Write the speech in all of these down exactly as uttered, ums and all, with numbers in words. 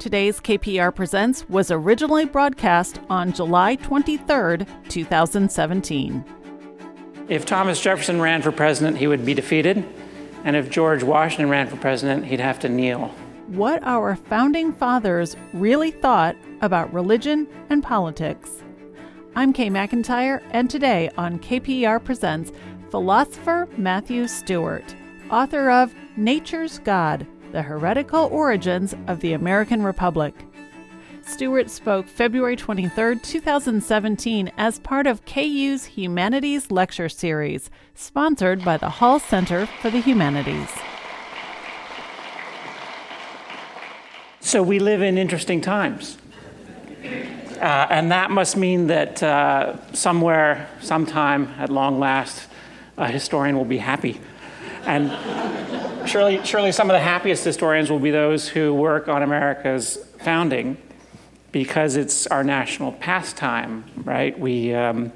Today's K P E R Presents was originally broadcast on July twenty-third, two thousand seventeen. If Thomas Jefferson ran for president, he would be defeated. And if George Washington ran for president, he'd have to kneel. What our founding fathers really thought about religion and politics. I'm Kay McIntyre, and today on K P E R Presents, philosopher Matthew Stewart, author of Nature's God, The Heretical Origins of the American Republic. Stewart spoke February twenty-third, two thousand seventeen as part of K U's Humanities Lecture Series, sponsored by the Hall Center for the Humanities. So we live in interesting times. Uh, and that must mean that uh, somewhere, sometime, at long last, a historian will be happy. And surely, surely some of the happiest historians will be those who work on America's founding, because it's our national pastime, right? We, um,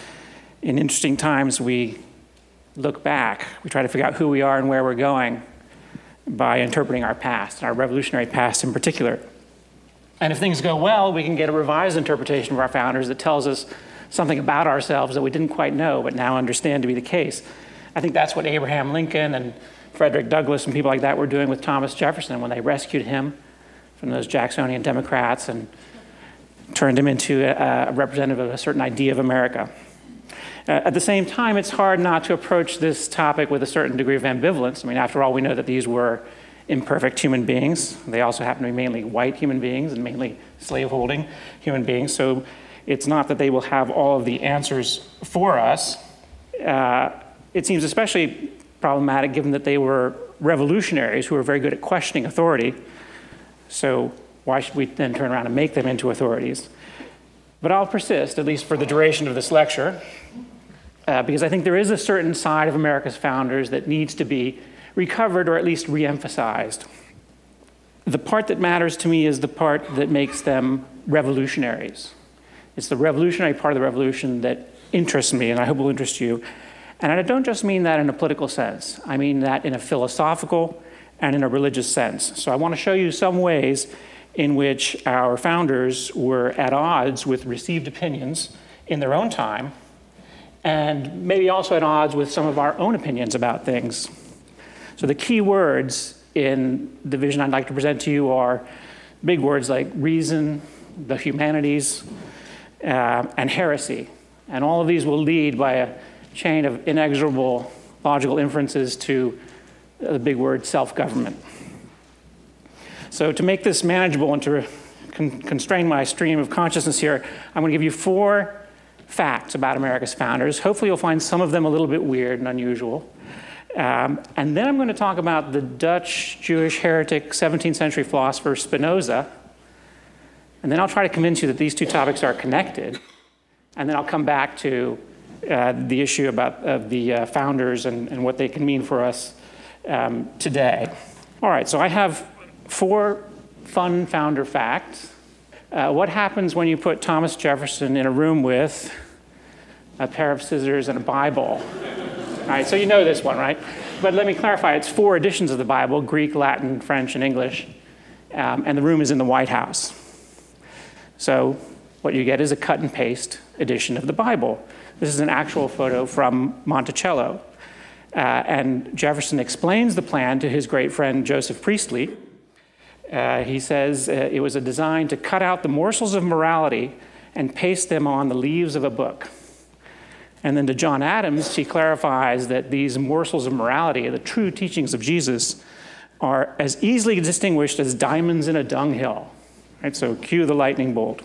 in interesting times, we look back. We try to figure out who we are and where we're going by interpreting our past, our revolutionary past in particular. And if things go well, we can get a revised interpretation of our founders that tells us something about ourselves that we didn't quite know but now understand to be the case. I think that's what Abraham Lincoln and Frederick Douglass and people like that were doing with Thomas Jefferson when they rescued him from those Jacksonian Democrats and turned him into a, a representative of a certain idea of America. Uh, at the same time, it's hard not to approach this topic with a certain degree of ambivalence. I mean, after all, we know that these were imperfect human beings. They also happen to be mainly white human beings and mainly slave-holding human beings. So it's not that they will have all of the answers for us. Uh, it seems especially problematic given that they were revolutionaries who were very good at questioning authority. So why should we then turn around and make them into authorities? But I'll persist, at least for the duration of this lecture, uh, because I think there is a certain side of America's founders that needs to be recovered or at least re-emphasized. The part that matters to me is the part that makes them revolutionaries. It's the revolutionary part of the revolution that interests me, and I hope will interest you. And I don't just mean that in a political sense. I mean that in a philosophical and in a religious sense. So I want to show you some ways in which our founders were at odds with received opinions in their own time, and maybe also at odds with some of our own opinions about things. So the key words in the vision I'd like to present to you are big words like reason, the humanities, uh, and heresy. And all of these will lead by a chain of inexorable logical inferences to the big word self-government. So to make this manageable and to con- constrain my stream of consciousness here, I'm going to give you four facts about America's founders. Hopefully you'll find some of them a little bit weird and unusual. Um, and then I'm going to talk about the Dutch Jewish heretic seventeenth century philosopher Spinoza. And then I'll try to convince you that these two topics are connected. And then I'll come back to uh, the issue about uh, the uh, founders and, and what they can mean for us um, today. All right, so I have four fun founder facts. Uh, what happens when you put Thomas Jefferson in a room with a pair of scissors and a Bible? All right, so you know this one, right? But let me clarify, it's four editions of the Bible, Greek, Latin, French, and English, um, and the room is in the White House. So what you get is a cut and paste edition of the Bible. This is an actual photo from Monticello. Uh, and Jefferson explains the plan to his great friend Joseph Priestley. Uh, he says uh, it was a design to cut out the morsels of morality and paste them on the leaves of a book. And then to John Adams, he clarifies that these morsels of morality, the true teachings of Jesus, are as easily distinguished as diamonds in a dunghill. Right, so cue the lightning bolt.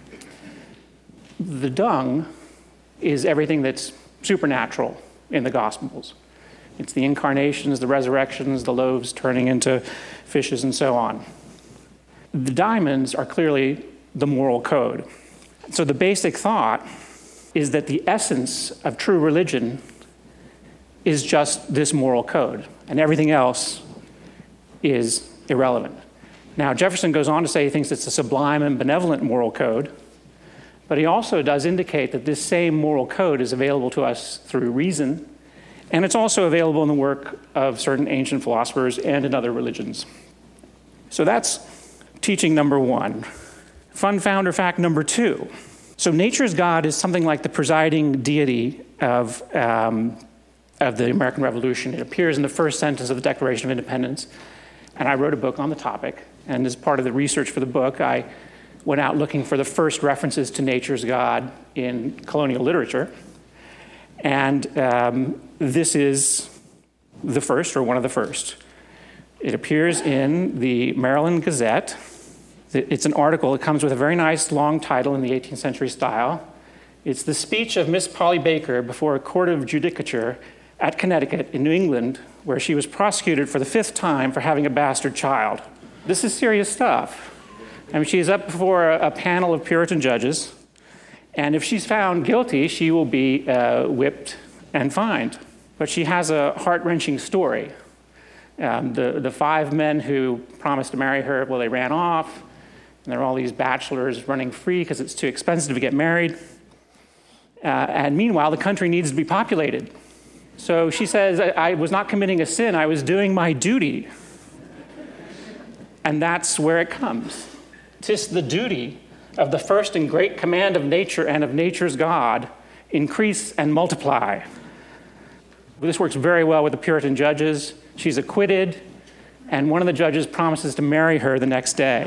The dung is everything that's supernatural in the Gospels. It's the incarnations, the resurrections, the loaves turning into fishes, and so on. The diamonds are clearly the moral code. So the basic thought is that the essence of true religion is just this moral code, and everything else is irrelevant. Now, Jefferson goes on to say he thinks it's a sublime and benevolent moral code, but he also does indicate that this same moral code is available to us through reason, and it's also available in the work of certain ancient philosophers and in other religions. So that's teaching number one. Fun founder fact number two. So nature's God is something like the presiding deity of, um, of the American Revolution. It appears in the first sentence of the Declaration of Independence. And I wrote a book on the topic. And as part of the research for the book, I went out looking for the first references to nature's God in colonial literature. And um, this is the first, or one of the first. It appears in the Maryland Gazette. It's an article. It comes with a very nice long title in the eighteenth century style. It's the speech of Miss Polly Baker before a court of judicature at Connecticut in New England, where she was prosecuted for the fifth time for having a bastard child. This is serious stuff. I mean, she's up before a, a panel of Puritan judges, and if she's found guilty, she will be uh, whipped and fined. But she has a heart-wrenching story. Um, the, the five men who promised to marry her, well, they ran off, and there are all these bachelors running free because it's too expensive to get married. Uh, and meanwhile, the country needs to be populated. So she says, I, I was not committing a sin, I was doing my duty. And that's where it comes. 'Tis the duty of the first and great command of nature and of nature's God, increase and multiply. This works very well with the Puritan judges. She's acquitted, and one of the judges promises to marry her the next day.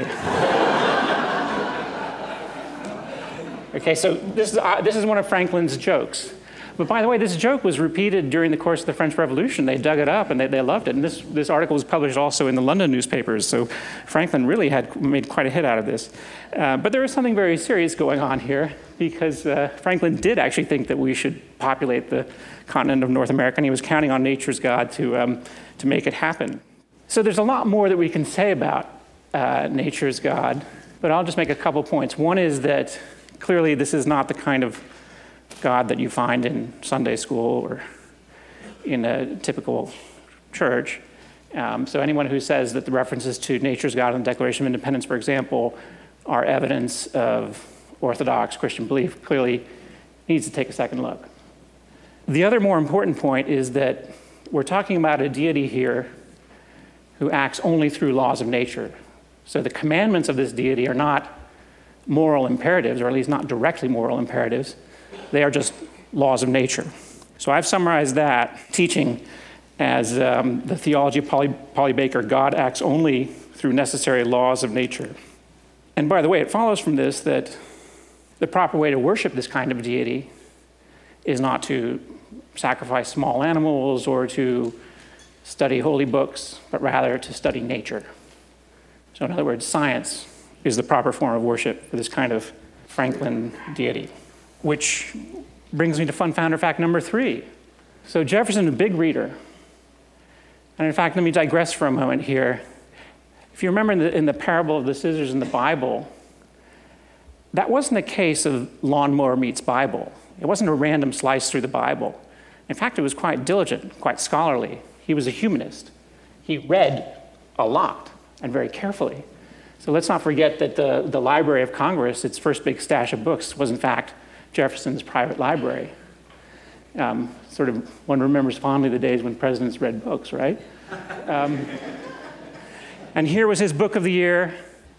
Okay, so this is, uh, this is one of Franklin's jokes. But by the way, this joke was repeated during the course of the French Revolution. They dug it up and they, they loved it. And this, this article was published also in the London newspapers. So Franklin really had made quite a hit out of this. Uh, but there was something very serious going on here, because uh, Franklin did actually think that we should populate the continent of North America, and he was counting on nature's God to, um, to make it happen. So there's a lot more that we can say about uh, nature's God, but I'll just make a couple points. One is that clearly this is not the kind of God that you find in Sunday school or in a typical church. Um, so anyone who says that the references to nature's God in the Declaration of Independence, for example, are evidence of Orthodox Christian belief, clearly needs to take a second look. The other more important point is that we're talking about a deity here who acts only through laws of nature. So the commandments of this deity are not moral imperatives, or at least not directly moral imperatives. They are just laws of nature. So I've summarized that teaching as um, the theology of Polly, Polly Baker: God acts only through necessary laws of nature. And by the way, it follows from this that the proper way to worship this kind of deity is not to sacrifice small animals or to study holy books, but rather to study nature. So in other words, science is the proper form of worship for this kind of Franklin deity. Which brings me to fun founder fact number three. So Jefferson, a big reader. And in fact, let me digress for a moment here. If you remember in the, in the parable of the scissors in the Bible, that wasn't a case of lawnmower meets Bible. It wasn't a random slice through the Bible. In fact, it was quite diligent, quite scholarly. He was a humanist. He read a lot and very carefully. So let's not forget that the, the Library of Congress, its first big stash of books, was in fact Jefferson's private library. Um, sort of, one remembers fondly the days when presidents read books, right? Um, and here was his book of the year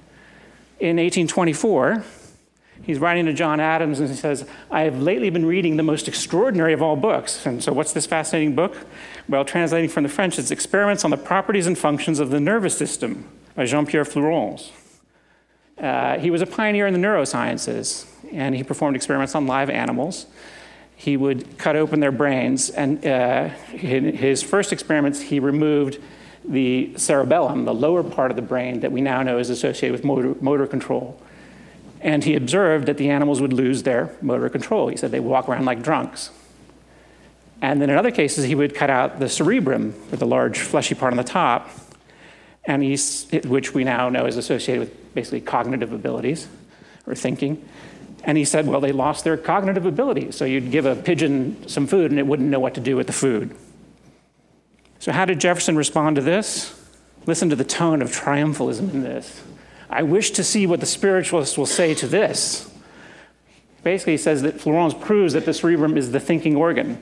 in eighteen twenty-four. He's writing to John Adams and he says, I have lately been reading the most extraordinary of all books. And so what's this fascinating book? Well, translating from the French, it's Experiments on the Properties and Functions of the Nervous System by Jean-Pierre Flourens. Uh, he was a pioneer in the neurosciences, and he performed experiments on live animals. He would cut open their brains, and uh, in his first experiments, he removed the cerebellum, the lower part of the brain that we now know is associated with motor, motor control. And he observed that the animals would lose their motor control. He said they walk around like drunks. And then in other cases, he would cut out the cerebrum, or the large fleshy part on the top, and he's, which we now know is associated with basically cognitive abilities or thinking. And he said, well, they lost their cognitive abilities. So you'd give a pigeon some food and it wouldn't know what to do with the food. So how did Jefferson respond to this? Listen to the tone of triumphalism in this. I wish to see what the spiritualists will say to this. Basically, he says that Flourens proves that the cerebrum is the thinking organ.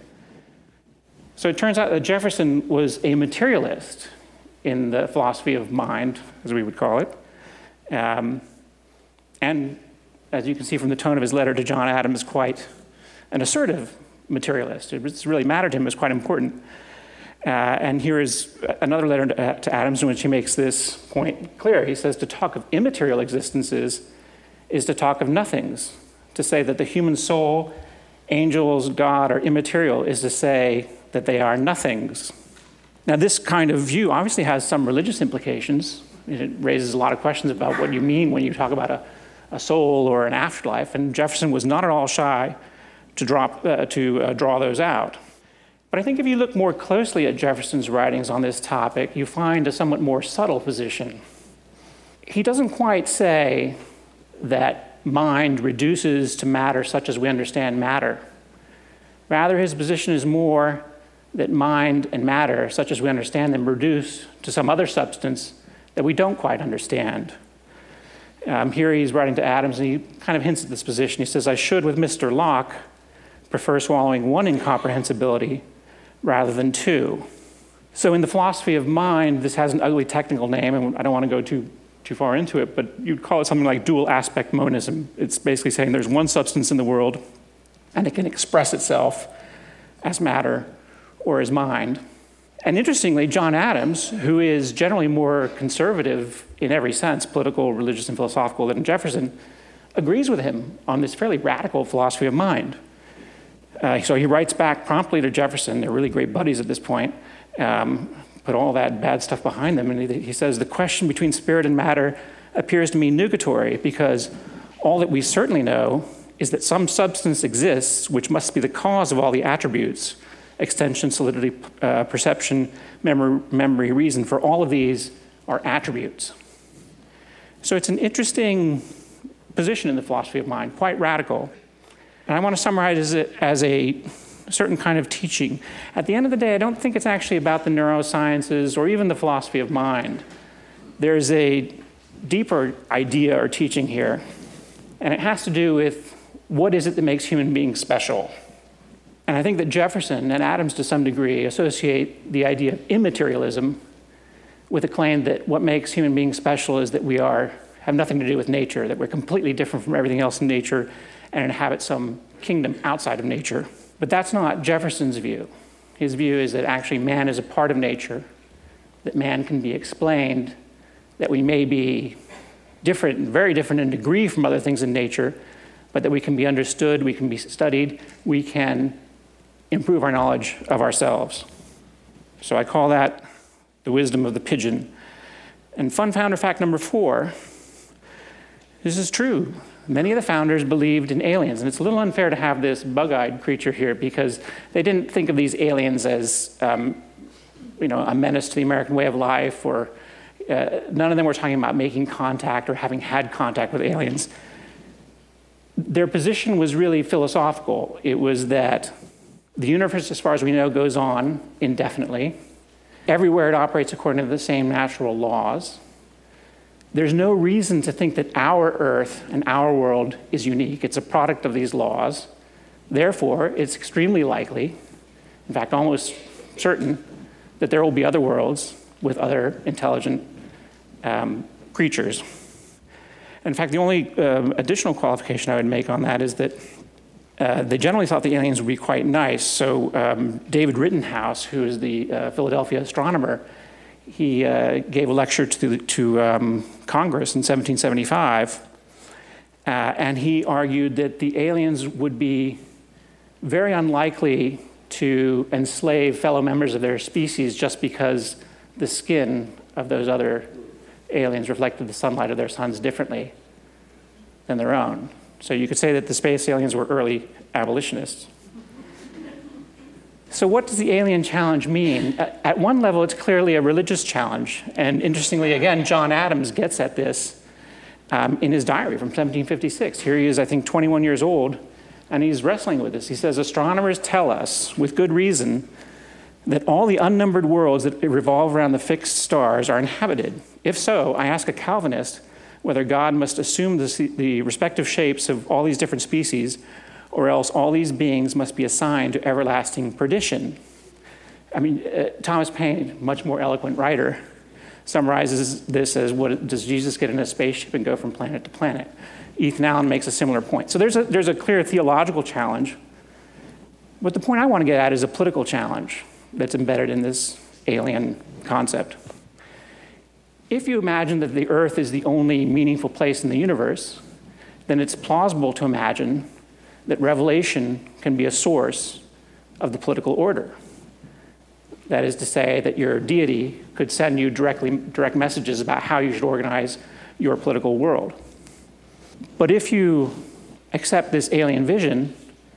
So it turns out that Jefferson was a materialist in the philosophy of mind, as we would call it. Um, and as you can see from the tone of his letter to John Adams, quite an assertive materialist. It's really mattered to him, it was quite important. Uh, and here is another letter to, uh, to Adams in which he makes this point clear. He says, to talk of immaterial existences is to talk of nothings. To say that the human soul, angels, God are immaterial is to say that they are nothings. Now, this kind of view obviously has some religious implications. It raises a lot of questions about what you mean when you talk about a, a soul or an afterlife, and Jefferson was not at all shy to, drop, uh, to uh, draw those out. But I think if you look more closely at Jefferson's writings on this topic, you find a somewhat more subtle position. He doesn't quite say that mind reduces to matter such as we understand matter. Rather, his position is more that mind and matter, such as we understand them, reduce to some other substance that we don't quite understand. Um, here he's writing to Adams, and he kind of hints at this position. He says, I should, with Mister Locke, prefer swallowing one incomprehensibility rather than two. So in the philosophy of mind, this has an ugly technical name, and I don't want to go too, too far into it, but you'd call it something like dual aspect monism. It's basically saying there's one substance in the world, and it can express itself as matter or as mind. And interestingly, John Adams, who is generally more conservative in every sense, political, religious, and philosophical, than Jefferson, agrees with him on this fairly radical philosophy of mind. Uh, so he writes back promptly to Jefferson. They're really great buddies at this point. Um, put all that bad stuff behind them. And he, he says, the question between spirit and matter appears to me nugatory, because all that we certainly know is that some substance exists which must be the cause of all the attributes, extension, solidity, uh, perception, memory, memory, reason. For all of these are attributes. So it's an interesting position in the philosophy of mind, quite radical. And I want to summarize it as a certain kind of teaching. At the end of the day, I don't think it's actually about the neurosciences or even the philosophy of mind. There's a deeper idea or teaching here, and it has to do with what is it that makes human beings special. And I think that Jefferson and Adams, to some degree, associate the idea of immaterialism with the claim that what makes human beings special is that we are have nothing to do with nature, that we're completely different from everything else in nature and inhabit some kingdom outside of nature. But that's not Jefferson's view. His view is that actually man is a part of nature, that man can be explained, that we may be different, very different in degree from other things in nature, but that we can be understood, we can be studied, we can improve our knowledge of ourselves. So I call that the wisdom of the pigeon. And fun founder fact number four, this is true. Many of the founders believed in aliens, and it's a little unfair to have this bug-eyed creature here because they didn't think of these aliens as um, you know, a menace to the American way of life, or uh, none of them were talking about making contact or having had contact with aliens. Their position was really philosophical. It was that the universe, as far as we know, goes on indefinitely. Everywhere it operates according to the same natural laws. There's no reason to think that our Earth and our world is unique. It's a product of these laws. Therefore, it's extremely likely, in fact, almost certain, that there will be other worlds with other intelligent um, creatures. In fact, the only uh, additional qualification I would make on that is that uh, they generally thought the aliens would be quite nice. So um, David Rittenhouse, who is the uh, Philadelphia astronomer, he uh, gave a lecture to, to um, Congress in seventeen seventy-five, uh, and he argued that the aliens would be very unlikely to enslave fellow members of their species just because the skin of those other aliens reflected the sunlight of their suns differently than their own. So you could say that the space aliens were early abolitionists. So what does the alien challenge mean? At, at one level, it's clearly a religious challenge. And interestingly, again, John Adams gets at this um, in his diary from seventeen fifty-six. Here he is, I think, twenty-one years old, and he's wrestling with this. He says, astronomers tell us, with good reason, that all the unnumbered worlds that revolve around the fixed stars are inhabited. If so, I ask a Calvinist whether God must assume the, the respective shapes of all these different species, or else all these beings must be assigned to everlasting perdition. I mean, uh, Thomas Paine, much more eloquent writer, summarizes this as, what, does Jesus get in a spaceship and go from planet to planet? Ethan Allen makes a similar point. So there's a, there's a clear theological challenge. But the point I want to get at is a political challenge that's embedded in this alien concept. If you imagine that the Earth is the only meaningful place in the universe, then it's plausible to imagine that revelation can be a source of the political order. That is to say that your deity could send you directly, direct messages about how you should organize your political world. But if you accept this alien vision,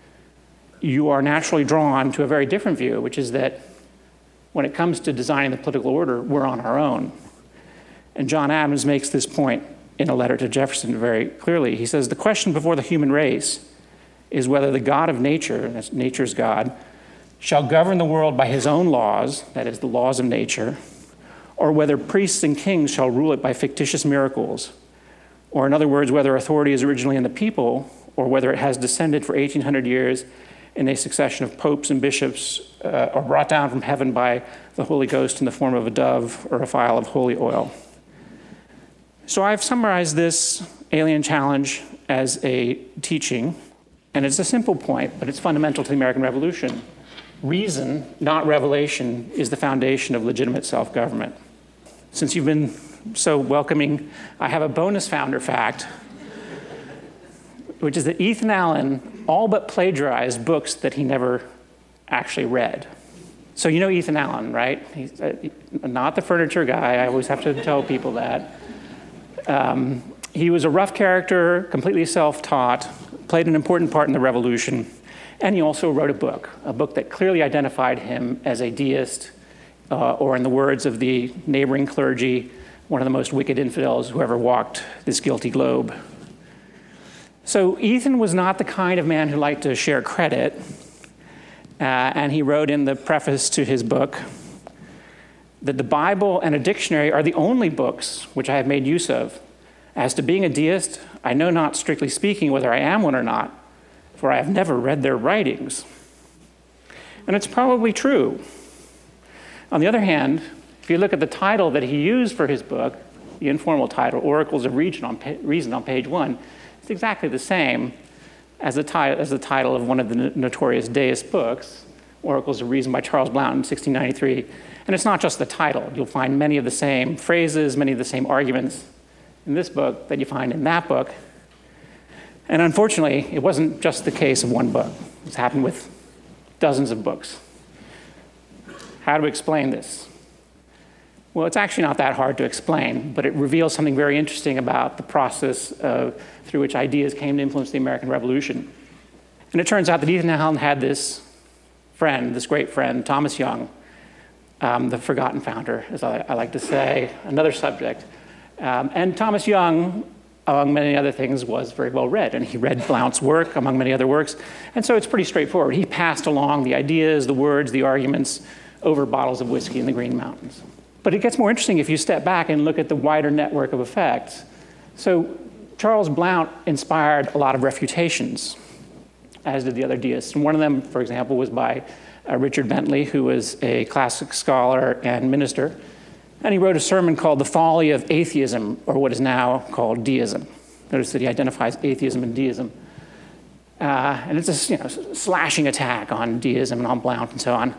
you are naturally drawn to a very different view, which is that when it comes to designing the political order, we're on our own. And John Adams makes this point in a letter to Jefferson very clearly. He says, the question before the human race is whether the God of nature, that's nature's God, shall govern the world by his own laws, that is, the laws of nature, or whether priests and kings shall rule it by fictitious miracles, or in other words, whether authority is originally in the people, or whether it has descended for eighteen hundred years in a succession of popes and bishops, uh, or brought down from heaven by the Holy Ghost in the form of a dove or a phial of holy oil. So I've summarized this alien challenge as a teaching, and it's a simple point, but it's fundamental to the American Revolution. Reason, not revelation, is the foundation of legitimate self-government. Since you've been so welcoming, I have a bonus founder fact, which is that Ethan Allen all but plagiarized books that he never actually read. So you know Ethan Allen, right? He's uh, not the furniture guy. I always have to tell people that. Um, he was a rough character, completely self-taught, played an important part in the revolution, and he also wrote a book, a book that clearly identified him as a deist, uh, or in the words of the neighboring clergy, one of the most wicked infidels who ever walked this guilty globe. So Ethan was not the kind of man who liked to share credit, uh, and he wrote in the preface to his book that the Bible and a dictionary are the only books which I have made use of. As to being a deist, I know not, strictly speaking, whether I am one or not, for I have never read their writings. And it's probably true. On the other hand, if you look at the title that he used for his book, the informal title, Oracles of Reason on, pa- Reason on page one, it's exactly the same as the, ti- as the title of one of the no- notorious deist books, Oracles of Reason by Charles Blount in sixteen ninety-three. And it's not just the title. You'll find many of the same phrases, many of the same arguments in this book that you find in that book. And unfortunately, it wasn't just the case of one book. It's happened with dozens of books. How to explain this? Well, it's actually not that hard to explain, but it reveals something very interesting about the process of, through which ideas came to influence the American Revolution. And it turns out that Ethan Allen had this friend, this great friend, Thomas Young, um, the forgotten founder, as I, I like to say, another subject. Um, and Thomas Young, among many other things, was very well read, and he read Blount's work, among many other works, and so it's pretty straightforward. He passed along the ideas, the words, the arguments over bottles of whiskey in the Green Mountains. But it gets more interesting if you step back and look at the wider network of effects. So Charles Blount inspired a lot of refutations, as did the other deists. And one of them, for example, was by uh, Richard Bentley, who was a classic scholar and minister. And he wrote a sermon called The Folly of Atheism, or what is now called deism. Notice that he identifies atheism and deism. Uh, and it's a you know, slashing attack on deism and on Blount and so on.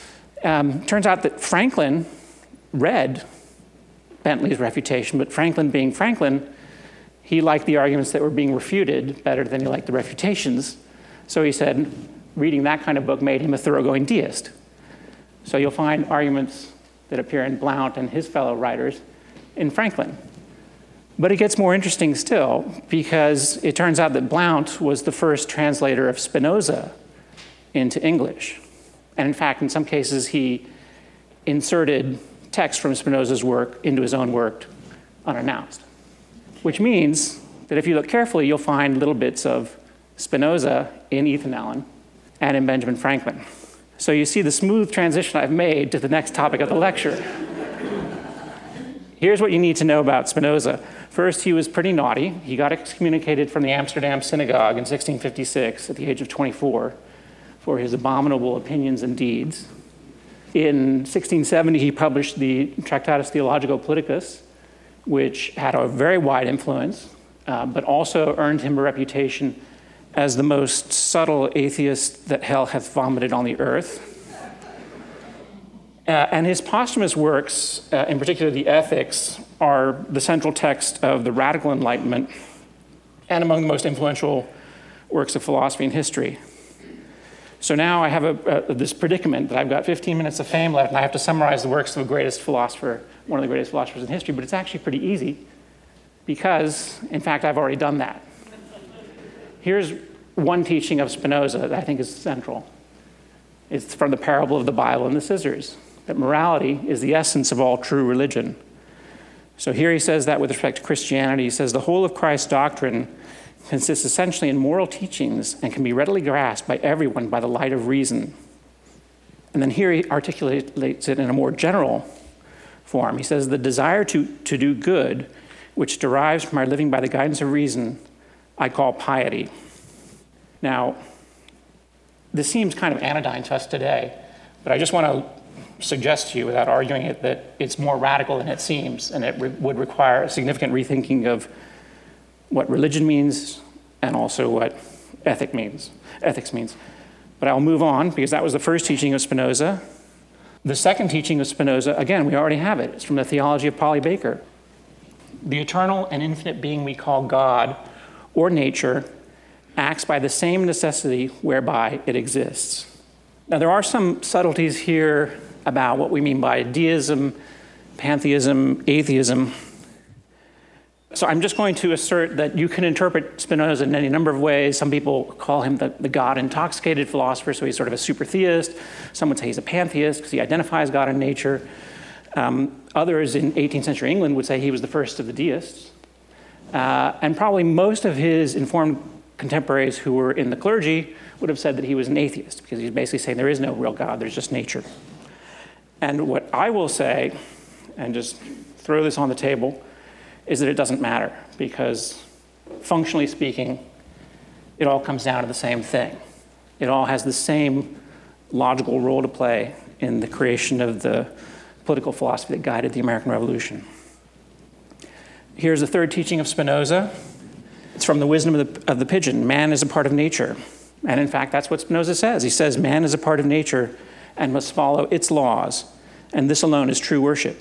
Um, turns out that Franklin read Bentley's refutation, but Franklin being Franklin, he liked the arguments that were being refuted better than he liked the refutations. So he said reading that kind of book made him a thoroughgoing deist. So you'll find arguments that appear in Blount and his fellow writers in Franklin. But it gets more interesting still, because it turns out that Blount was the first translator of Spinoza into English. And in fact, in some cases, he inserted text from Spinoza's work into his own work unannounced. Which means that if you look carefully, you'll find little bits of Spinoza in Ethan Allen and in Benjamin Franklin. So you see the smooth transition I've made to the next topic of the lecture. Here's what you need to know about Spinoza. First, he was pretty naughty. He got excommunicated from the Amsterdam synagogue in sixteen fifty-six at the age of twenty-four for his abominable opinions and deeds. In sixteen seventy, he published the Tractatus Theologico-Politicus, which had a very wide influence, uh, but also earned him a reputation as the most subtle atheist that hell hath vomited on the earth. Uh, and his posthumous works, uh, in particular the Ethics, are the central text of the Radical Enlightenment and among the most influential works of philosophy and history. So now I have a, a, this predicament that I've got fifteen minutes of fame left, and I have to summarize the works of the greatest philosopher, one of the greatest philosophers in history, but it's actually pretty easy because, in fact, I've already done that. Here's one teaching of Spinoza that I think is central. It's from the parable of the Bible and the scissors, that morality is the essence of all true religion. So here he says that with respect to Christianity. He says the whole of Christ's doctrine consists essentially in moral teachings and can be readily grasped by everyone by the light of reason. And then here he articulates it in a more general form. He says the desire to, to do good, which derives from our living by the guidance of reason, I call piety. Now, this seems kind of anodyne to us today, but I just want to suggest to you, without arguing it, that it's more radical than it seems, and it re- would require a significant rethinking of what religion means and also what ethic means, ethics means. But I'll move on because that was the first teaching of Spinoza. The second teaching of Spinoza, again, we already have it. It's from the Theology of Polly Baker. The eternal and infinite being we call God or nature acts by the same necessity whereby it exists. Now, there are some subtleties here about what we mean by deism, pantheism, atheism. So I'm just going to assert that you can interpret Spinoza in any number of ways. Some people call him the, the God-intoxicated philosopher, so he's sort of a super theist. Some would say he's a pantheist because he identifies God and nature. Um, others in eighteenth century England would say he was the first of the deists. Uh, and probably most of his informed contemporaries who were in the clergy would have said that he was an atheist because he's basically saying there is no real God, there's just nature. And what I will say, and just throw this on the table, is that it doesn't matter because functionally speaking, it all comes down to the same thing. It all has the same logical role to play in the creation of the political philosophy that guided the American Revolution. Here's the third teaching of Spinoza. It's from the Wisdom of the, of the Pigeon. Man is a part of nature. And in fact, that's what Spinoza says. He says man is a part of nature and must follow its laws, and this alone is true worship.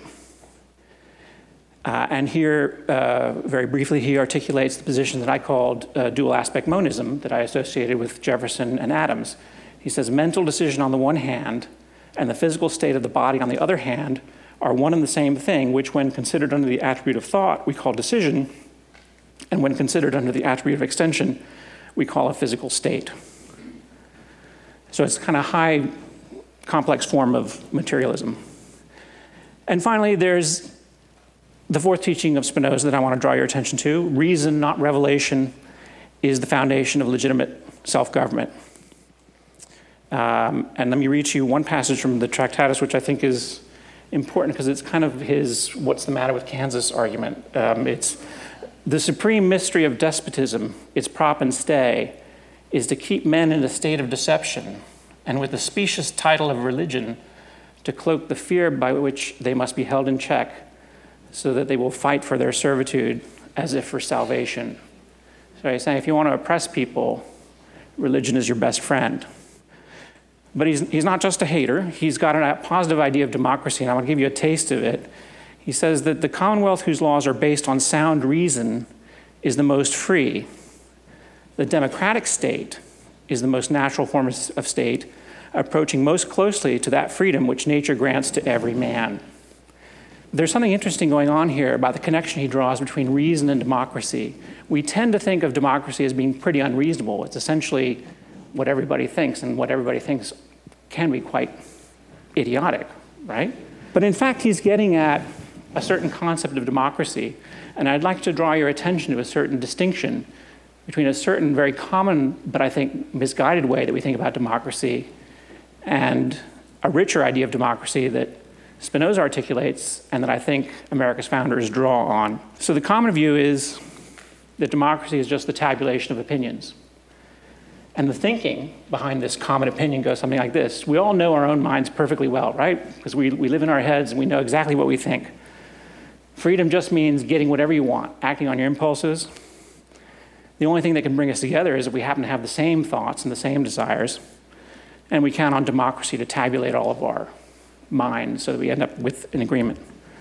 Uh, and here, uh, very briefly, he articulates the position that I called uh, dual aspect monism that I associated with Jefferson and Adams. He says mental decision on the one hand and the physical state of the body on the other hand are one and the same thing, which when considered under the attribute of thought, we call decision, and when considered under the attribute of extension, we call a physical state. So it's kind of high, complex form of materialism. And finally, there's the fourth teaching of Spinoza that I want to draw your attention to. Reason, not revelation, is the foundation of legitimate self-government. Um, and let me read to you one passage from the Tractatus, which I think is important because it's kind of his what's the matter with Kansas argument. Um, it's the supreme mystery of despotism, its prop and stay, is to keep men in a state of deception, and with the specious title of religion, to cloak the fear by which they must be held in check, so that they will fight for their servitude as if for salvation. So he's saying if you want to oppress people, religion is your best friend. But he's, he's not just a hater. He's got a positive idea of democracy, and I want to give you a taste of it. He says that the commonwealth whose laws are based on sound reason is the most free. The democratic state is the most natural form of state, approaching most closely to that freedom which nature grants to every man. There's something interesting going on here about the connection he draws between reason and democracy. We tend to think of democracy as being pretty unreasonable. It's essentially what everybody thinks, and what everybody thinks can be quite idiotic, right? But in fact, he's getting at a certain concept of democracy, and I'd like to draw your attention to a certain distinction between a certain very common, but I think misguided way that we think about democracy and a richer idea of democracy that Spinoza articulates and that I think America's founders draw on. So the common view is that democracy is just the tabulation of opinions. And the thinking behind this common opinion goes something like this. We all know our own minds perfectly well, right? Because we, we live in our heads and we know exactly what we think. Freedom just means getting whatever you want, acting on your impulses. The only thing that can bring us together is if we happen to have the same thoughts and the same desires, and we count on democracy to tabulate all of our minds so that we end up with an agreement.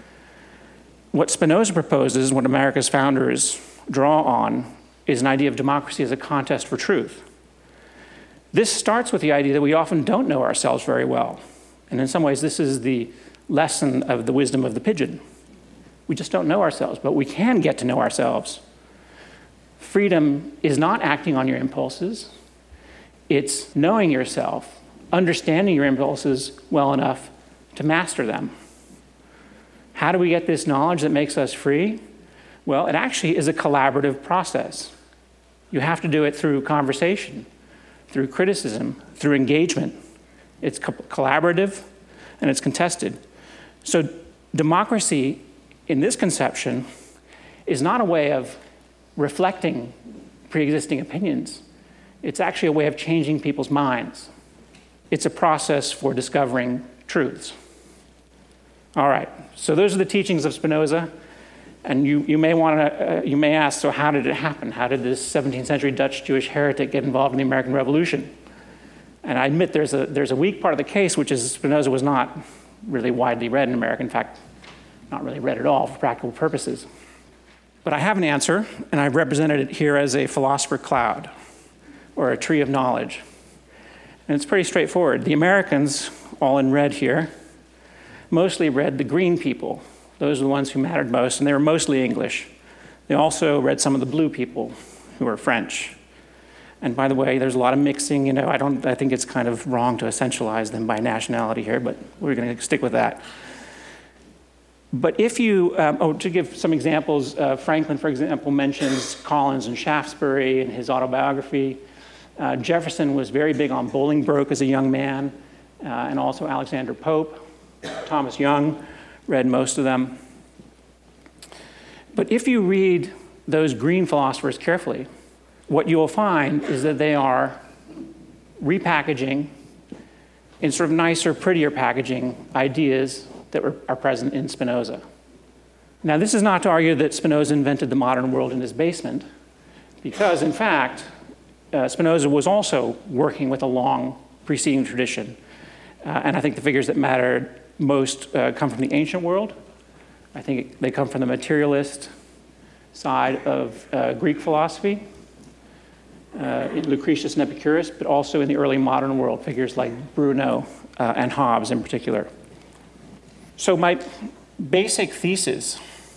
What Spinoza proposes, what America's founders draw on, is an idea of democracy as a contest for truth. This starts with the idea that we often don't know ourselves very well. And in some ways, this is the lesson of the wisdom of the pigeon. We just don't know ourselves, but we can get to know ourselves. Freedom is not acting on your impulses. It's knowing yourself, understanding your impulses well enough to master them. How do we get this knowledge that makes us free? Well, it actually is a collaborative process. You have to do it through conversation, through criticism, through engagement. It's co- collaborative and it's contested. So democracy, in this conception, is not a way of reflecting pre-existing opinions. It's actually a way of changing people's minds. It's a process for discovering truths. All right, so those are the teachings of Spinoza. And you, you may want to, uh, you may ask, so how did it happen? How did this seventeenth century Dutch Jewish heretic get involved in the American Revolution? And I admit there's a, there's a weak part of the case, which is Spinoza was not really widely read in America. In fact, not really read at all for practical purposes. But I have an answer, and I've represented it here as a philosopher cloud, or a tree of knowledge. And it's pretty straightforward. The Americans, all in red here, mostly read the green people. Those are the ones who mattered most, and they were mostly English. They also read some of the blue people, who were French. And by the way, there's a lot of mixing. You know, I don't. I think it's kind of wrong to essentialize them by nationality here, but we're going to stick with that. But if you, um, oh, to give some examples, uh, Franklin, for example, mentions Collins and Shaftesbury in his autobiography. Uh, Jefferson was very big on Bolingbroke as a young man, uh, and also Alexander Pope. Thomas Young read most of them. But if you read those green philosophers carefully, what you will find is that they are repackaging, in sort of nicer, prettier packaging, ideas that were, are present in Spinoza. Now, this is not to argue that Spinoza invented the modern world in his basement, because, in fact, uh, Spinoza was also working with a long preceding tradition. Uh, and I think the figures that matter most uh, come from the ancient world. I think they come from the materialist side of uh, Greek philosophy, uh, Lucretius and Epicurus, but also in the early modern world, figures like Bruno uh, and Hobbes in particular. So my basic thesis,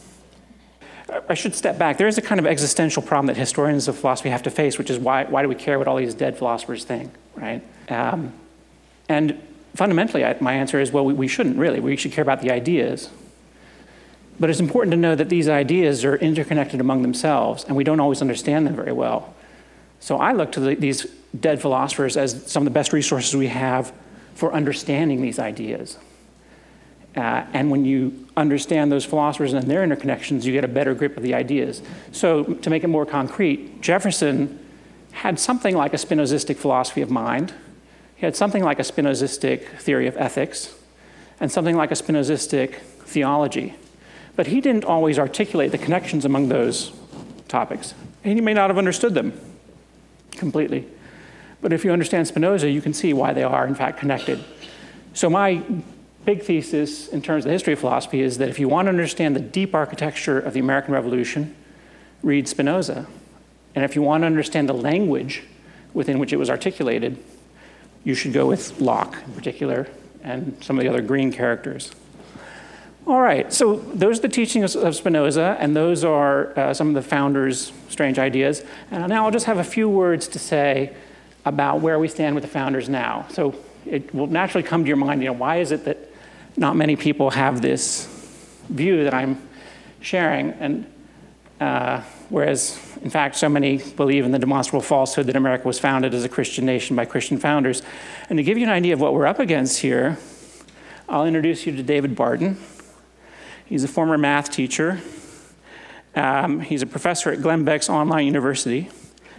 I should step back. There is a kind of existential problem that historians of philosophy have to face, which is why, why do we care what all these dead philosophers think, right? Um, and fundamentally, I, my answer is, well, we, we shouldn't really. We should care about the ideas. But it's important to know that these ideas are interconnected among themselves, and we don't always understand them very well. So I look to the, these dead philosophers as some of the best resources we have for understanding these ideas. Uh, and when you understand those philosophers and their interconnections, you get a better grip of the ideas. So to make it more concrete, Jefferson had something like a Spinozistic philosophy of mind. He had something like a Spinozistic theory of ethics, and something like a Spinozistic theology. But he didn't always articulate the connections among those topics. And he may not have understood them completely. But if you understand Spinoza, you can see why they are, in fact, connected. So my big thesis in terms of the history of philosophy is that if you want to understand the deep architecture of the American Revolution, read Spinoza. And if you want to understand the language within which it was articulated, you should go with Locke in particular and some of the other green characters. All right, so those are the teachings of Spinoza, and those are uh, some of the founders' strange ideas. And now I'll just have a few words to say about where we stand with the founders now. So it will naturally come to your mind, you know, why is it that not many people have this view that I'm sharing? And uh, whereas, in fact, so many believe in the demonstrable falsehood that America was founded as a Christian nation by Christian founders. And to give you an idea of what we're up against here, I'll introduce you to David Barton. He's a former math teacher. Um, he's a professor at Glenn Beck's online university.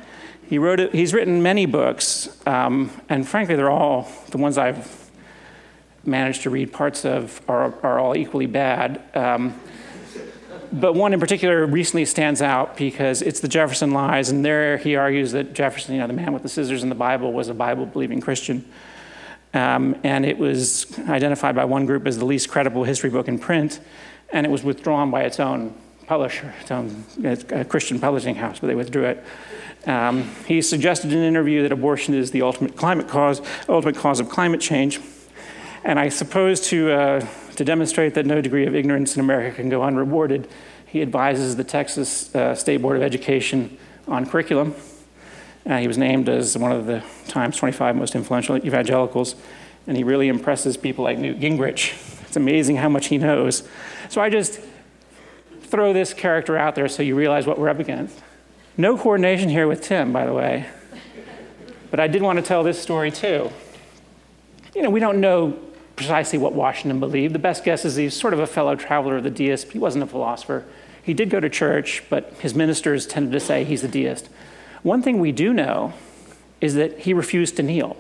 He wrote it, he's written many books, um, and frankly, they're all, the ones I've managed to read parts of are, are all equally bad. Um, but one in particular recently stands out because it's the Jefferson Lies, and there he argues that Jefferson, you know, the man with the scissors in the Bible, was a Bible-believing Christian. Um, and it was identified by one group as the least credible history book in print, and it was withdrawn by its own publisher, its own uh, Christian publishing house, but they withdrew it. Um, he suggested in an interview that abortion is the ultimate climate cause, ultimate cause of climate change. And I suppose to, uh, to demonstrate that no degree of ignorance in America can go unrewarded, he advises the Texas uh, State Board of Education on curriculum. Uh, he was named as one of the Times twenty-five most influential evangelicals, and he really impresses people like Newt Gingrich. It's amazing how much he knows. So I just throw this character out there so you realize what we're up against. No coordination here with Tim, by the way. But I did want to tell this story too. You know, we don't know precisely what Washington believed. The best guess is he's sort of a fellow traveler of the deists. He wasn't a philosopher. He did go to church, but his ministers tended to say he's a deist. One thing we do know is that he refused to kneel.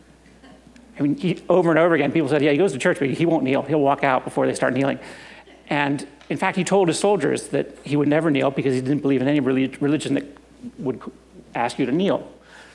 I mean, he, over and over again, people said, yeah, he goes to church, but he won't kneel. He'll walk out before they start kneeling. And in fact, he told his soldiers that he would never kneel because he didn't believe in any religion that would ask you to kneel.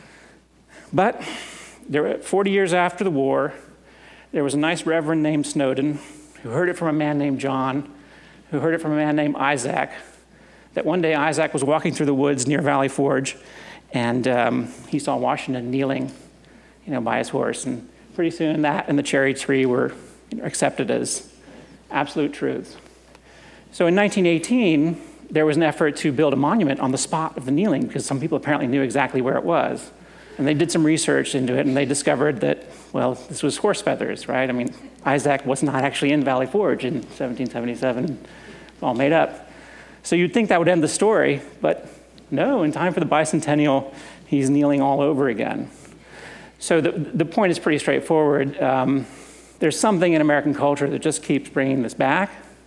But there were forty years after the war, there was a nice reverend named Snowden who heard it from a man named John, who heard it from a man named Isaac, that one day Isaac was walking through the woods near Valley Forge, and um, he saw Washington kneeling, you know, by his horse. And pretty soon that and the cherry tree were, you know, accepted as absolute truths. So in nineteen eighteen, there was an effort to build a monument on the spot of the kneeling because some people apparently knew exactly where it was. And they did some research into it, and they discovered that, well, this was horse feathers, right? I mean, Isaac was not actually in Valley Forge in seventeen seventy-seven, all made up. So you'd think that would end the story, but no, in time for the bicentennial, he's kneeling all over again. So the, the point is pretty straightforward. Um, there's something in American culture that just keeps bringing this back,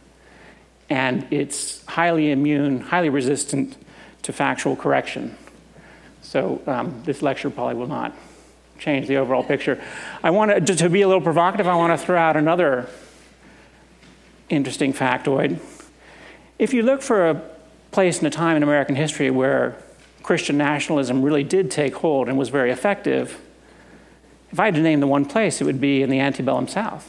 and it's highly immune, highly resistant to factual correction. So um, this lecture probably will not change the overall picture. I want to, to be a little provocative, I want to throw out another interesting factoid. If you look for a place and a time in American history where Christian nationalism really did take hold and was very effective, if I had to name the one place, it would be in the antebellum South.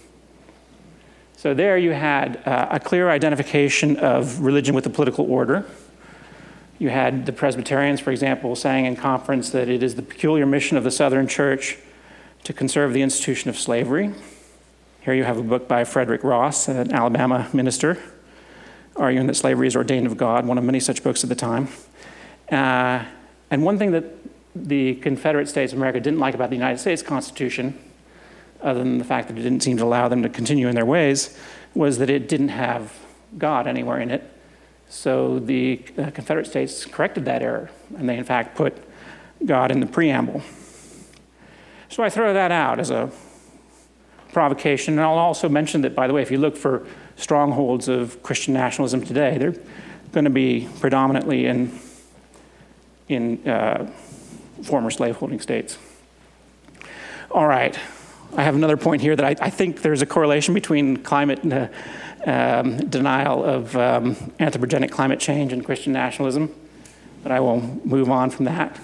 So there you had uh, a clear identification of religion with the political order. You had the Presbyterians, for example, saying in conference that it is the peculiar mission of the Southern Church to conserve the institution of slavery. Here you have a book by Frederick Ross, an Alabama minister, arguing that slavery is ordained of God, one of many such books at the time. Uh, and one thing that the Confederate States of America didn't like about the United States Constitution, other than the fact that it didn't seem to allow them to continue in their ways, was that it didn't have God anywhere in it. So the uh, Confederate States corrected that error, and they in fact put God in the preamble. So I throw that out as a provocation, and I'll also mention that, by the way, if you look for strongholds of Christian nationalism today, they're going to be predominantly in, in uh, former slaveholding states. All right, I have another point here that I, I think there's a correlation between climate and uh, um, denial of um, anthropogenic climate change and Christian nationalism, but I will move on from that.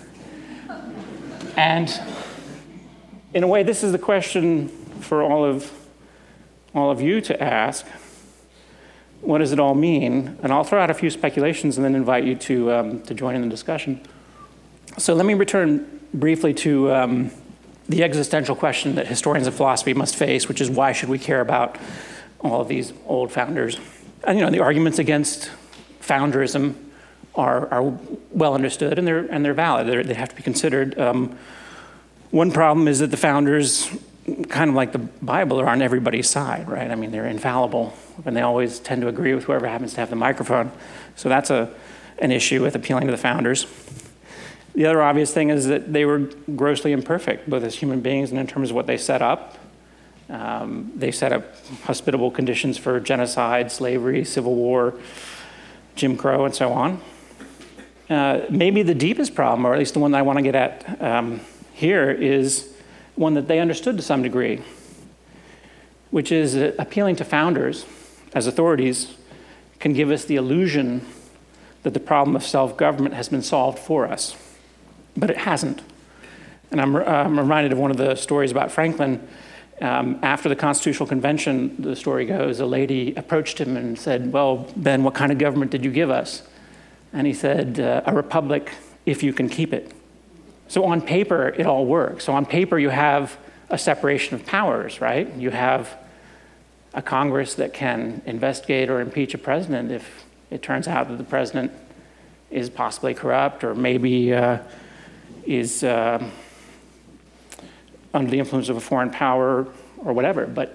And in a way, this is the question for all of all of you to ask. What does it all mean? And I'll throw out a few speculations and then invite you to um, to join in the discussion. So let me return briefly to um, the existential question that historians of philosophy must face, which is why should we care about all of these old founders? And you know, the arguments against founderism are, are well understood and they're and they're valid. They're, they have to be considered. Um, one problem is that the founders, kind of like the Bible, are on everybody's side, right? I mean, they're infallible, and they always tend to agree with whoever happens to have the microphone. So that's a an issue with appealing to the founders. The other obvious thing is that they were grossly imperfect, both as human beings and in terms of what they set up. Um, they set up hospitable conditions for genocide, slavery, civil war, Jim Crow, and so on. Uh, maybe the deepest problem, or at least the one that I want to get at um, here, is one that they understood to some degree, which is uh, appealing to founders as authorities can give us the illusion that the problem of self-government has been solved for us, but it hasn't. And I'm, uh, I'm reminded of one of the stories about Franklin. Um, after the Constitutional Convention, the story goes, a lady approached him and said, well, Ben, what kind of government did you give us? And he said, uh, a republic if you can keep it. So on paper, it all works. So on paper, you have a separation of powers, right? You have a Congress that can investigate or impeach a president if it turns out that the president is possibly corrupt or maybe uh, is uh, under the influence of a foreign power or whatever. But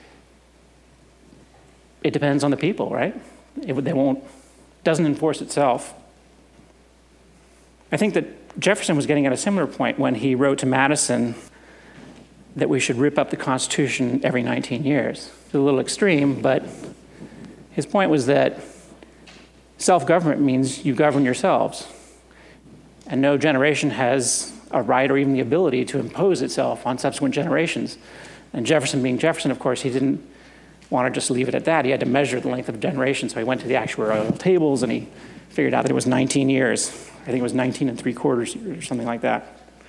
it depends on the people, right? It, they won't, doesn't enforce itself. I think that Jefferson was getting at a similar point when he wrote to Madison that we should rip up the Constitution every nineteen years. It's a little extreme, but his point was that self-government means you govern yourselves, and no generation has a right or even the ability to impose itself on subsequent generations. And Jefferson being Jefferson, of course, he didn't want to just leave it at that. He had to measure the length of a generation, so he went to the actuarial tables and he figured out that it was nineteen years. I think it was nineteen and three quarters or something like that.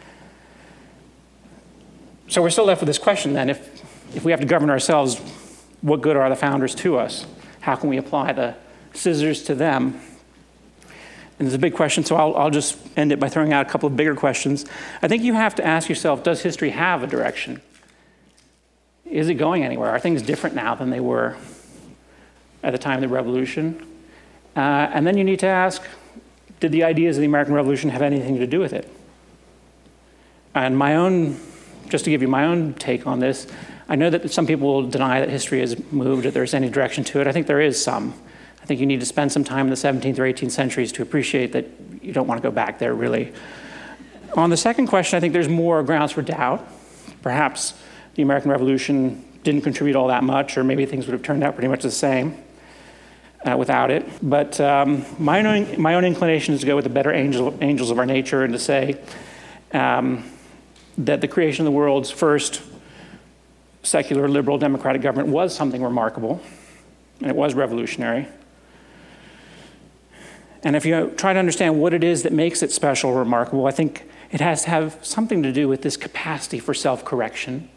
So we're still left with this question then, if, if we have to govern ourselves, what good are the founders to us? How can we apply the scissors to them? And it's a big question, so I'll, I'll just end it by throwing out a couple of bigger questions. I think you have to ask yourself, does history have a direction? Is it going anywhere? Are things different now than they were at the time of the Revolution? Uh, and then you need to ask, did the ideas of the American Revolution have anything to do with it? And my own, just to give you my own take on this, I know that some people will deny that history has moved, that there's any direction to it. I think there is some. I think you need to spend some time in the seventeenth or eighteenth centuries to appreciate that you don't want to go back there, really. On the second question, I think there's more grounds for doubt. Perhaps the American Revolution didn't contribute all that much, or maybe things would have turned out pretty much the same uh, without it. But um, my own my own inclination is to go with the better angel, angels of our nature and to say um, that the creation of the world's first secular, liberal, democratic government was something remarkable, and it was revolutionary. And if you try to understand what it is that makes it special or remarkable, I think it has to have something to do with this capacity for self-correction.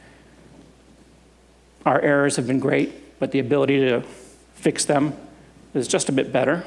Our errors have been great, but the ability to fix them is just a bit better.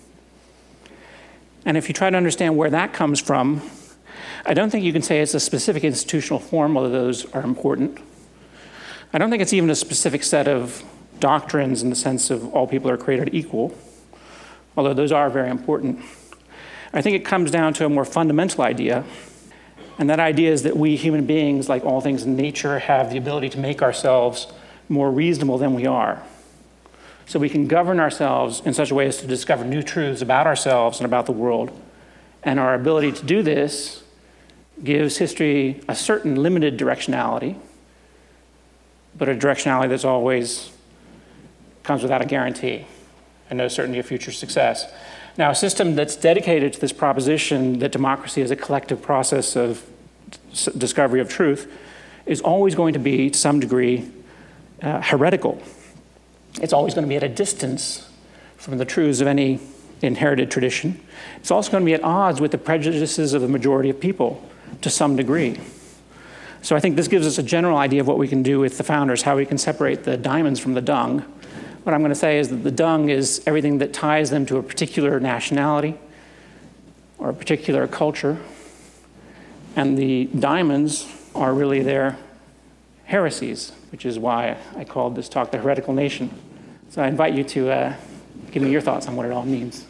And if you try to understand where that comes from, I don't think you can say it's a specific institutional form, although those are important. I don't think it's even a specific set of doctrines in the sense of all people are created equal, although those are very important. I think it comes down to a more fundamental idea, and that idea is that we human beings, like all things in nature, have the ability to make ourselves more reasonable than we are. So we can govern ourselves in such a way as to discover new truths about ourselves and about the world. And our ability to do this gives history a certain limited directionality, but a directionality that's always comes without a guarantee and no certainty of future success. Now, a system that's dedicated to this proposition that democracy is a collective process of s- discovery of truth is always going to be, to some degree, uh, heretical. It's always going to be at a distance from the truths of any inherited tradition. It's also going to be at odds with the prejudices of the majority of people to some degree. So I think this gives us a general idea of what we can do with the founders, how we can separate the diamonds from the dung. What I'm going to say is that the dung is everything that ties them to a particular nationality or a particular culture, and the diamonds are really their heresies, which is why I called this talk The Heretical Nation. So I invite you to uh, give me your thoughts on what it all means.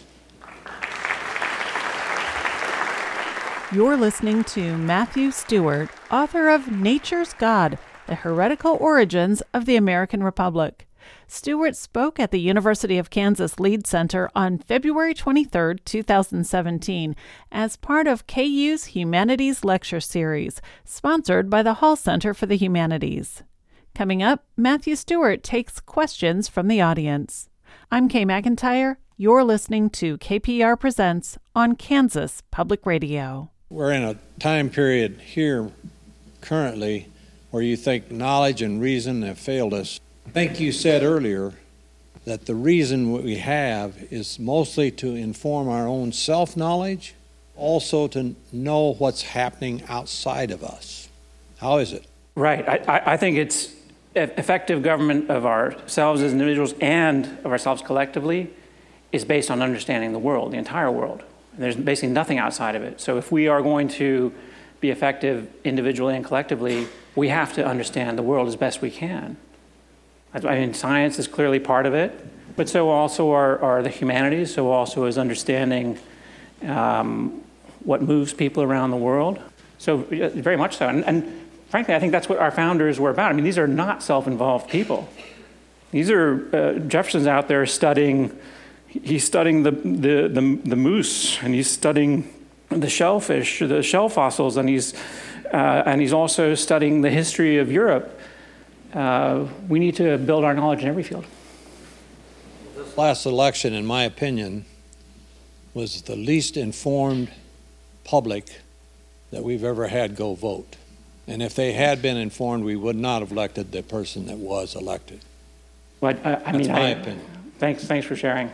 You're listening to Matthew Stewart, author of Nature's God, The Heretical Origins of the American Republic. Stewart spoke at the University of Kansas Lead Center on February twenty-third, two thousand seventeen, as part of K U's Humanities Lecture Series, sponsored by the Hall Center for the Humanities. Coming up, Matthew Stewart takes questions from the audience. I'm Kay McIntyre, You're listening to K P R Presents on Kansas Public Radio. We're in a time period here currently where you think knowledge and reason have failed us. I think you said earlier that the reason we have is mostly to inform our own self-knowledge, also to know what's happening outside of us. How is it? Right. I, I think it's effective government of ourselves as individuals and of ourselves collectively is based on understanding the world, the entire world. There's basically nothing outside of it. So if we are going to be effective individually and collectively, we have to understand the world as best we can. I mean, science is clearly part of it, but so also are, are the humanities, so also is understanding um, what moves people around the world. So very much so. And, and frankly, I think that's what our founders were about. I mean, these are not self-involved people. These are, uh, Jefferson's out there studying, he's studying the, the, the, the moose, and he's studying the shellfish, the shell fossils, and he's, uh, and he's also studying the history of Europe. Uh, we need to build our knowledge in every field. This last election, in my opinion, was the least informed public that we've ever had go vote. And if they had been informed, we would not have elected the person that was elected. But, uh, I That's mean, my I, opinion. Thanks, thanks for sharing.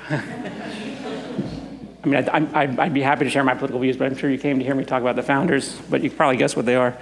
I mean, I'd, I'd, I'd be happy to share my political views, but I'm sure you came to hear me talk about the founders, but you can probably guess what they are.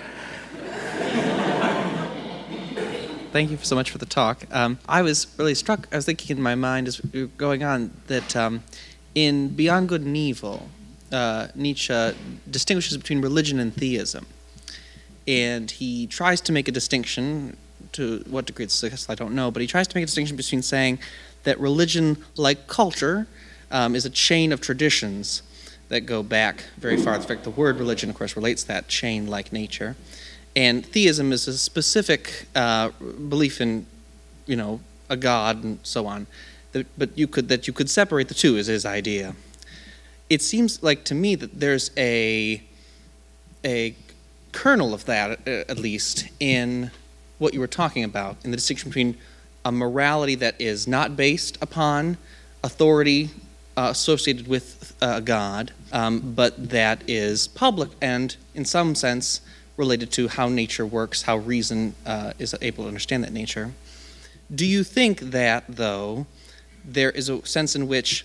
Thank you so much for the talk. Um, I was really struck, I was thinking in my mind as we were going on, that um, in Beyond Good and Evil, uh, Nietzsche distinguishes between religion and theism. And he tries to make a distinction, to what degree it's successful, I don't know, but he tries to make a distinction between saying that religion, like culture, um, is a chain of traditions that go back very far. In fact, the word religion, of course, relates to that chain like nature. And theism is a specific uh, belief in, you know, a god and so on. That, but you could that you could separate the two is his idea. It seems like to me that there's a a kernel of that, uh, at least, in what you were talking about, in the distinction between a morality that is not based upon authority uh, associated with uh, a god, um, but that is public and, in some sense, related to how nature works, how reason uh, is able to understand that nature. Do you think that, though, there is a sense in which,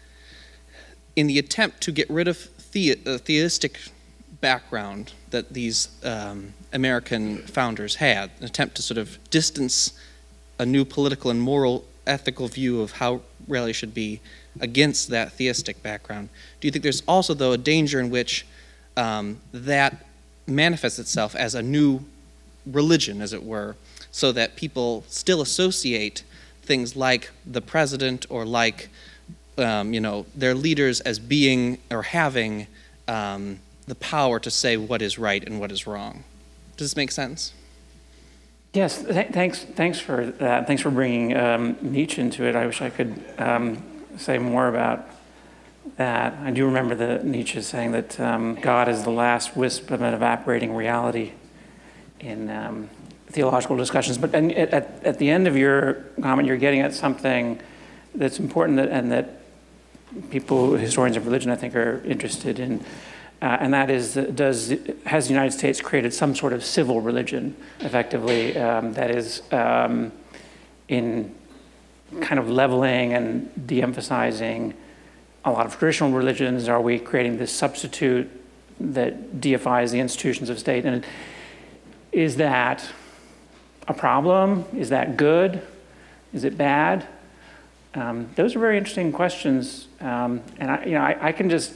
in the attempt to get rid of the, uh, theistic background that these um, American founders had, an attempt to sort of distance a new political and moral ethical view of how reality should be against that theistic background, do you think there's also, though, a danger in which um, that manifests itself as a new religion, as it were, so that people still associate things like the president or like, um, you know, their leaders as being or having um, the power to say what is right and what is wrong? Does this make sense? Yes, th- thanks Thanks for that. Thanks for bringing um, Nietzsche into it. I wish I could um, say more about that. I do remember the Nietzsche saying that um, God is the last wisp of an evaporating reality in um, theological discussions. But and at, at the end of your comment, you're getting at something that's important that, and that people, historians of religion, I think, are interested in. Uh, and that is, does has the United States created some sort of civil religion, effectively, um, that is um, in kind of leveling and de-emphasizing a lot of traditional religions? Are we creating this substitute that deifies the institutions of state? And is that a problem? Is that good? Is it bad? Um, those are very interesting questions. Um, and I, you know, I, I can just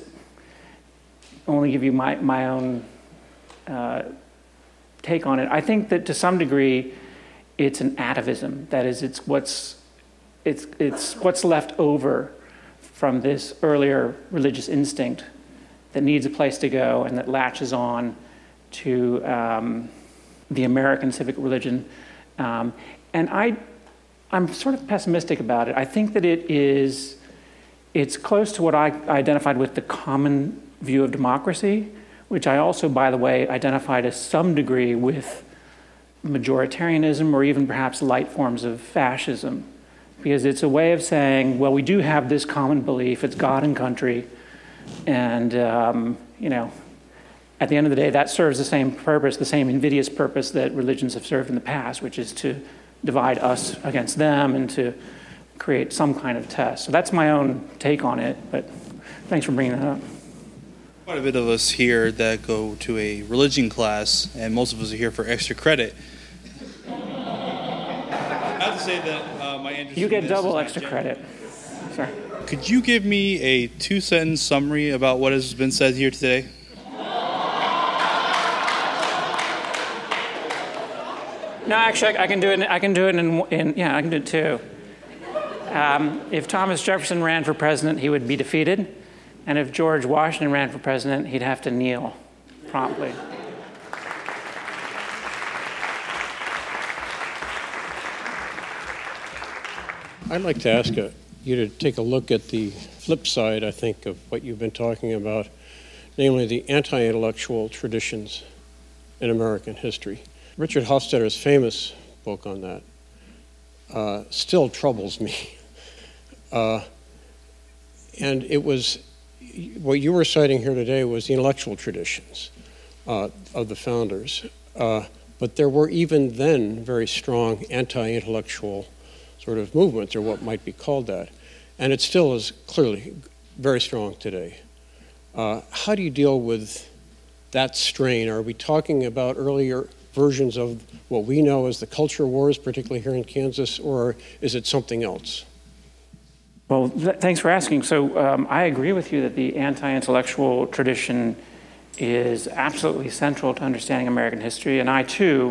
only give you my, my own uh, take on it. I think that to some degree, it's an atavism. That is, it's what's it's it's what's left over from this earlier religious instinct that needs a place to go and that latches on to um, the American civic religion. Um, and I, I'm sort of pessimistic about it. I think that it is, it's close to what I identified with the common view of democracy, which I also, by the way, identify to some degree with majoritarianism or even perhaps light forms of fascism. because it's a way of saying, well, we do have this common belief, it's God and country, and, um, you know, at the end of the day, that serves the same purpose, the same invidious purpose that religions have served in the past, which is to divide us against them and to create some kind of test. So that's my own take on it, but thanks for bringing that up. Quite a bit of us here that go to a religion class, and most of us are here for extra credit. I have to say that uh, my interest You in get this double is not extra genuine. credit. Sorry. Could you give me a two-sentence summary about what has been said here today? No, actually, I can do it. I can do it in, in yeah, I can do it too. Um, if Thomas Jefferson ran for president, he would be defeated, and if George Washington ran for president, he'd have to kneel promptly. I'd like to ask a, you to take a look at the flip side, I think, of what you've been talking about, namely the anti-intellectual traditions in American history. Richard Hofstadter's famous book on that uh, still troubles me. Uh, and it was, what you were citing here today was the intellectual traditions uh, of the founders. Uh, but there were even then very strong anti-intellectual sort of movements, or what might be called that. And it still is clearly very strong today. Uh, how do you deal with that strain? Are we talking about earlier versions of what we know as the culture wars, particularly here in Kansas, or is it something else? Well, th- thanks for asking. So um, I agree with you that the anti-intellectual tradition is absolutely central to understanding American history, and I too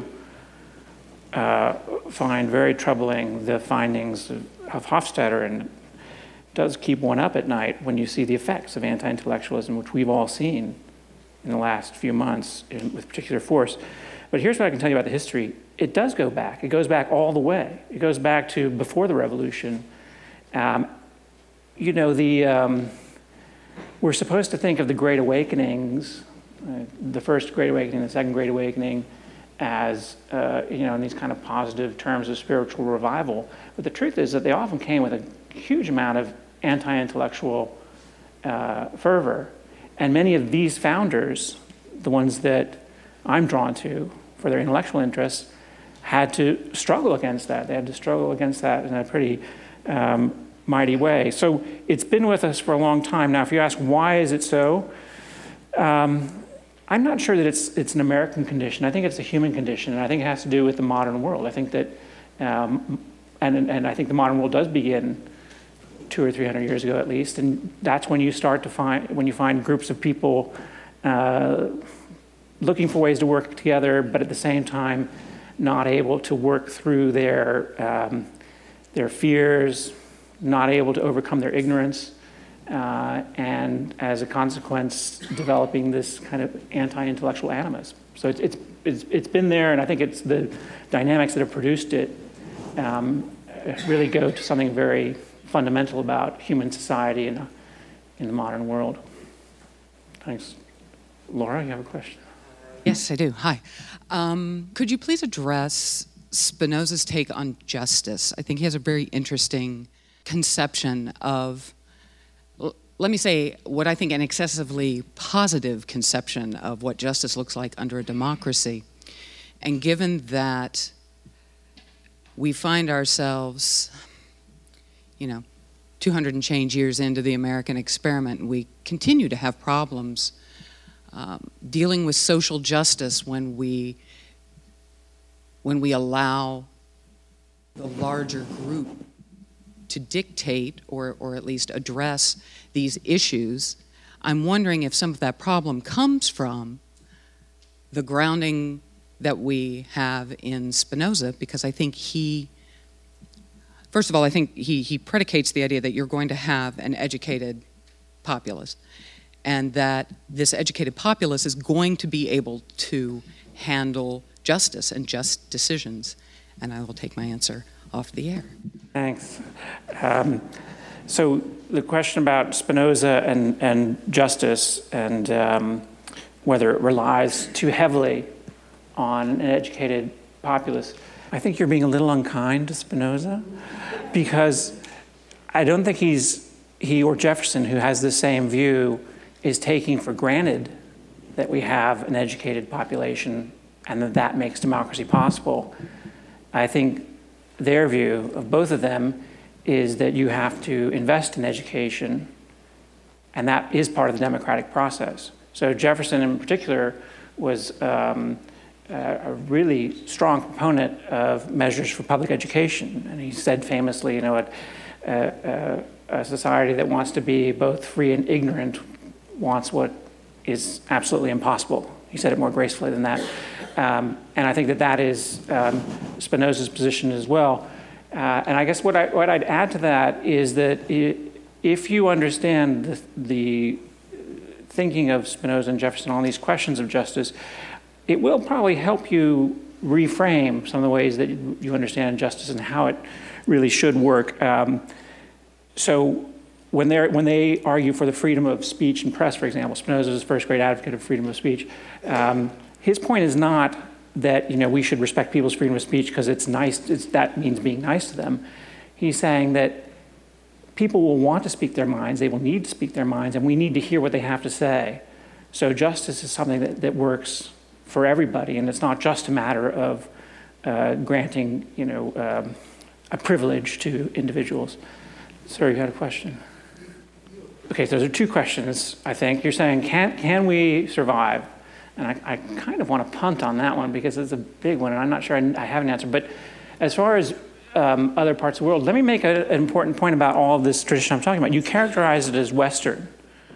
uh, find very troubling the findings of, of Hofstadter, and it does keep one up at night when you see the effects of anti-intellectualism, which we've all seen in the last few months in, with particular force. But here's what I can tell you about the history. It does go back. It goes back all the way. It goes back to before the Revolution. Um, you know, the um, we're supposed to think of the Great Awakenings, uh, the first Great Awakening, the second Great Awakening, as, uh, you know, in these kind of positive terms of spiritual revival. But the truth is that they often came with a huge amount of anti-intellectual uh, fervor. And many of these founders, the ones that I'm drawn to for their intellectual interests, had to struggle against that. They had to struggle against that in a pretty um, mighty way. So it's been with us for a long time. Now, if you ask why is it so, um, I'm not sure that it's it's an American condition. I think it's a human condition, and I think it has to do with the modern world. I think that, um, and and I think the modern world does begin two or three hundred years ago at least, and that's when you start to find when you find groups of people uh, looking for ways to work together, but at the same time not able to work through their um, their fears, not able to overcome their ignorance. Uh, and as a consequence, developing this kind of anti-intellectual animus. So it's, it's it's it's been there, and I think it's the dynamics that have produced it um, really go to something very fundamental about human society in, in the modern world. Thanks. Laura, you have a question? Yes, I do. Hi. Um, could you please address Spinoza's take on justice? I think he has a very interesting conception of, let me say, what I think an excessively positive conception of what justice looks like under a democracy. And given that we find ourselves, you know, two hundred and change years into the American experiment, and we continue to have problems um, dealing with social justice when we when we allow the larger group to dictate or, or at least address these issues. I'm wondering if some of that problem comes from the grounding that we have in Spinoza, because I think he, first of all, I think he, he predicates the idea that you're going to have an educated populace, and that this educated populace is going to be able to handle justice and just decisions. And I will take my answer off the air. Thanks. Um, so the question about Spinoza and, and justice and um, whether it relies too heavily on an educated populace, I think you're being a little unkind to Spinoza. because I don't think he's, he or Jefferson, who has the same view, is taking for granted that we have an educated population and that that makes democracy possible. I think their view of both of them is that you have to invest in education, and that is part of the democratic process. So Jefferson in particular was um, a really strong proponent of measures for public education. And he said famously, you know, a, a, a society that wants to be both free and ignorant wants what is absolutely impossible. He said it more gracefully than that. Um, and I think that that is um, Spinoza's position as well. Uh, and I guess what, I, what I'd add to that is that it, if you understand the, the thinking of Spinoza and Jefferson on these questions of justice, it will probably help you reframe some of the ways that you understand justice and how it really should work. Um, so when, they're, when they argue for the freedom of speech and press, for example, Spinoza is the first great advocate of freedom of speech. Um, his point is not that, you know, we should respect people's freedom of speech because it's nice, it's, that means being nice to them. He's saying that people will want to speak their minds, they will need to speak their minds, and we need to hear what they have to say. So justice is something that, that works for everybody, and it's not just a matter of uh, granting, you know, um, a privilege to individuals. Sir, you had a question? Okay, so those are two questions, I think. You're saying, can, can we survive? And I, I kind of want to punt on that one because it's a big one, and I'm not sure I, I have an answer. But as far as um, other parts of the world, let me make a, an important point about all of this tradition I'm talking about. You characterize it as Western.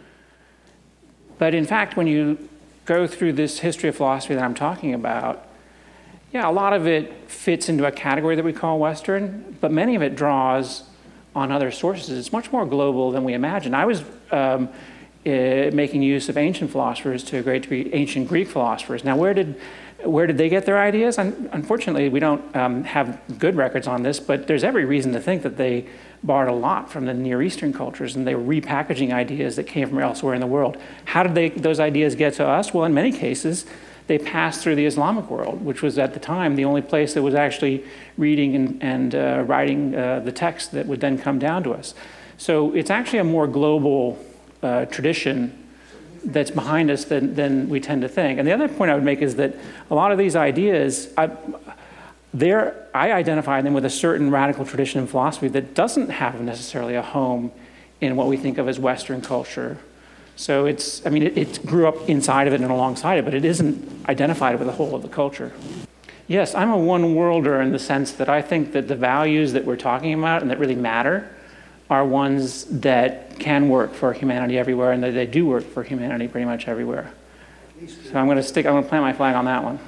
But in fact, when you go through this history of philosophy that I'm talking about, yeah, a lot of it fits into a category that we call Western, but many of it draws on other sources. It's much more global than we imagine. I was um, uh, making use of ancient philosophers to a great degree, ancient Greek philosophers. Now, where did where did they get their ideas? Un- unfortunately, we don't um, have good records on this, but there's every reason to think that they borrowed a lot from the Near Eastern cultures, and they were repackaging ideas that came from elsewhere in the world. How did they, those ideas get to us? Well, in many cases, they passed through the Islamic world, which was at the time the only place that was actually reading and, and uh, writing uh, the text that would then come down to us. So it's actually a more global uh, tradition that's behind us than, than we tend to think. And the other point I would make is that a lot of these ideas, I, they're, I identify them with a certain radical tradition in philosophy that doesn't have necessarily a home in what we think of as Western culture. So it's, I mean, it, it grew up inside of it and alongside it, but it isn't identified with the whole of the culture. Yes, I'm a one-worlder in the sense that I think that the values that we're talking about and that really matter are ones that can work for humanity everywhere, and that they do work for humanity pretty much everywhere. So I'm going to stick, I'm going to plant my flag on that one.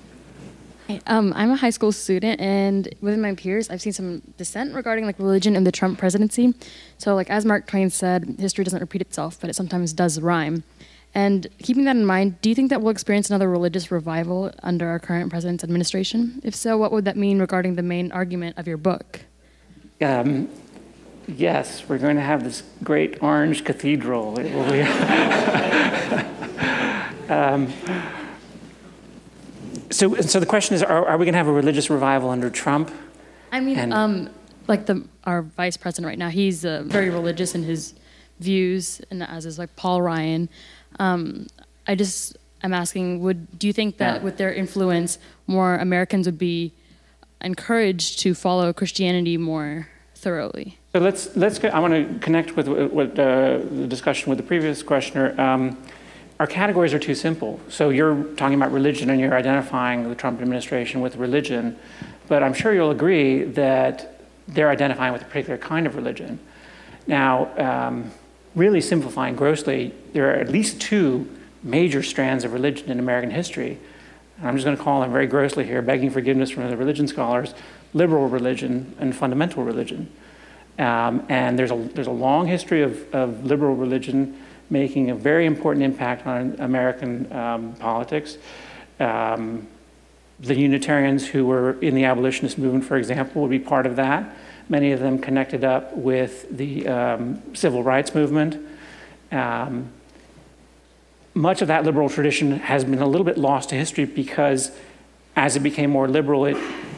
Um, I'm a high school student, and within my peers, I've seen some dissent regarding like religion in the Trump presidency. So, like as Mark Twain said, history doesn't repeat itself, but it sometimes does rhyme. And keeping that in mind, do you think that we'll experience another religious revival under our current president's administration? If so, what would that mean regarding the main argument of your book? Um, yes, we're going to have this great orange cathedral. It will be um, So, so the question is, are, are we going to have a religious revival under Trump? I mean, And- um, like the our vice president right now, he's uh, very religious in his views, and as is like Paul Ryan. Um, I just, I'm asking, would do you think that Yeah. with their influence, more Americans would be encouraged to follow Christianity more thoroughly? So let's let's. Go, I want to connect with what uh, the discussion with the previous questioner. Um, Our categories are too simple. So you're talking about religion and you're identifying the Trump administration with religion, but I'm sure you'll agree that they're identifying with a particular kind of religion. Now, um, really simplifying grossly, there are at least two major strands of religion in American history. And I'm just going to call them very grossly here, begging forgiveness from the religion scholars: liberal religion and fundamental religion. Um, and there's a there's a long history of, of liberal religion making a very important impact on American um, politics. Um, the Unitarians who were in the abolitionist movement, for example, would be part of that. Many of them connected up with the um, civil rights movement. Um, much of that liberal tradition has been a little bit lost to history because as it became more liberal, it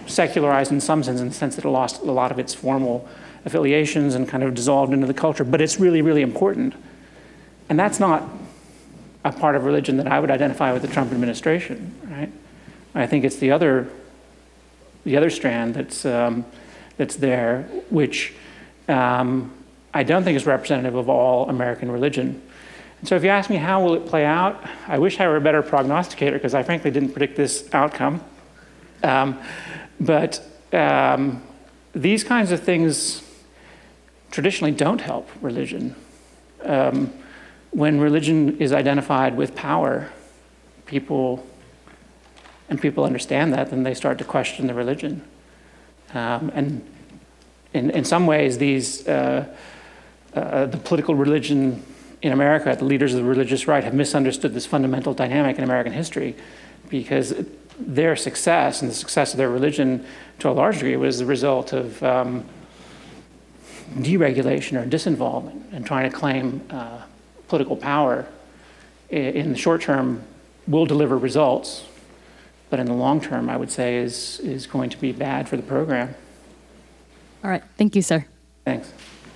secularized in some sense, in the sense that it lost a lot of its formal affiliations and kind of dissolved into the culture, but it's really, really important. And that's not a part of religion that I would identify with the Trump administration, right? I think it's the other, the other strand that's um, that's there, which um, I don't think is representative of all American religion. And so if you ask me how will it play out, I wish I were a better prognosticator, because I frankly didn't predict this outcome. Um, but um, these kinds of things traditionally don't help religion. Um, when religion is identified with power, people, and people understand that, then they start to question the religion. Um, and in, in some ways, these uh, uh, the political religion in America, the leaders of the religious right, have misunderstood this fundamental dynamic in American history, because their success and the success of their religion, to a large degree, was the result of um, deregulation or disinvolvement and trying to claim uh, political power. In the short term, will deliver results, but in the long term, I would say, is is going to be bad for the program. All right. Thank you, sir. Thanks.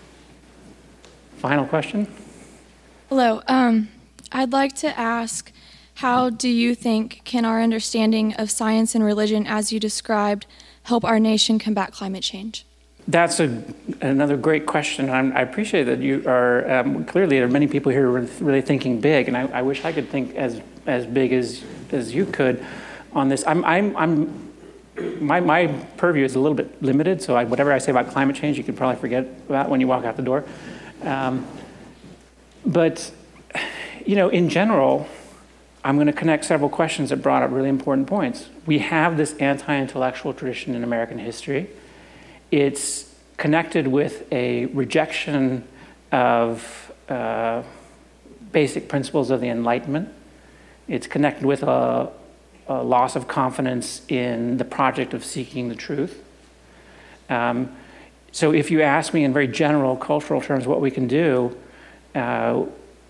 Final question? Hello. Um, I'd like to ask, how do you think can our understanding of science and religion, as you described, help our nation combat climate change? That's a, another great question. I'm, I appreciate that you are, um, clearly there are many people here who are really thinking big, and I, I wish I could think as as big as as you could on this. I'm, I'm, I'm my, my purview is a little bit limited, so I, whatever I say about climate change, you could probably forget about when you walk out the door. Um, but, you know, in general, I'm going to connect several questions that brought up really important points. We have this anti-intellectual tradition in American history. It's connected with a rejection of uh, basic principles of the Enlightenment. It's connected with a, a loss of confidence in the project of seeking the truth. Um, so if you ask me in very general cultural terms what we can do, uh,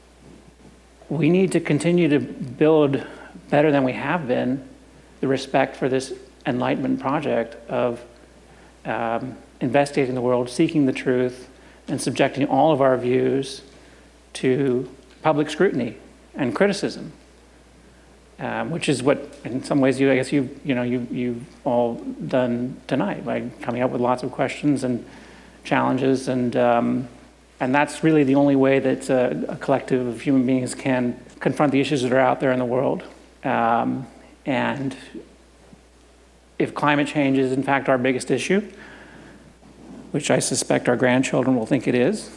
we need to continue to build better than we have been the respect for this Enlightenment project of um, investigating the world, seeking the truth, and subjecting all of our views to public scrutiny and criticism, um, which is what, in some ways, you I guess you you know you you've all done tonight by coming up with lots of questions and challenges, and um, and that's really the only way that uh, a collective of human beings can confront the issues that are out there in the world. Um, and if climate change is in fact our biggest issue, which I suspect our grandchildren will think it is,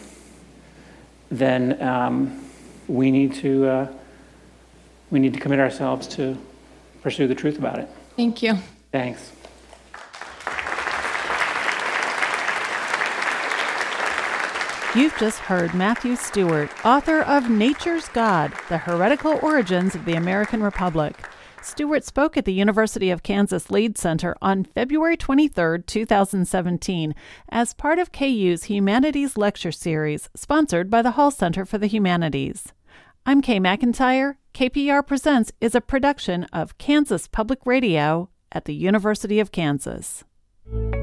then um, we need to uh, we need to commit ourselves to pursue the truth about it. Thank you. Thanks. You've just heard Matthew Stewart, author of Nature's God, The Heretical Origins of the American Republic. Stewart spoke at the University of Kansas Lead Center on February twenty-third, two thousand seventeen, as part of K U's Humanities Lecture Series, sponsored by the Hall Center for the Humanities. I'm Kay McIntyre. K P E R Presents is a production of Kansas Public Radio at the University of Kansas.